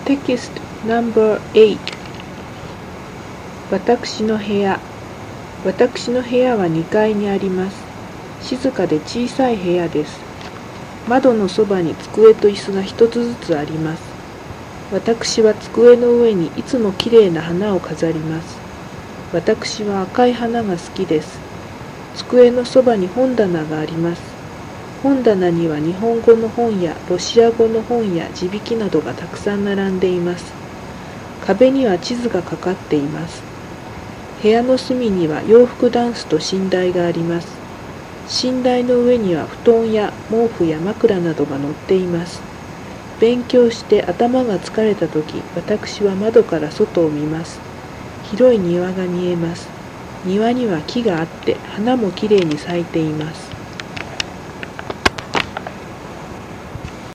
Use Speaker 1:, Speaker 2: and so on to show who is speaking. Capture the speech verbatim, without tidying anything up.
Speaker 1: Text Number エイト。 私の部屋。私の部屋はにかいにあります。静かで小さい部屋です。窓のそばに机と椅子が一つずつあります。私は机の上にいつもきれいな花を飾ります。私は赤い花が好きです。机のそばに本棚があります。本棚には日本語の本やロシア語の本や字引きなどがたくさん並んでいます。壁には地図がかかっています。部屋の隅には洋服ダンスと寝台があります。寝台の上には布団や毛布や枕などが載っています。勉強して頭が疲れたとき、私は窓から外を見ます。広い庭が見えます。庭には木があって花もきれいに咲いています。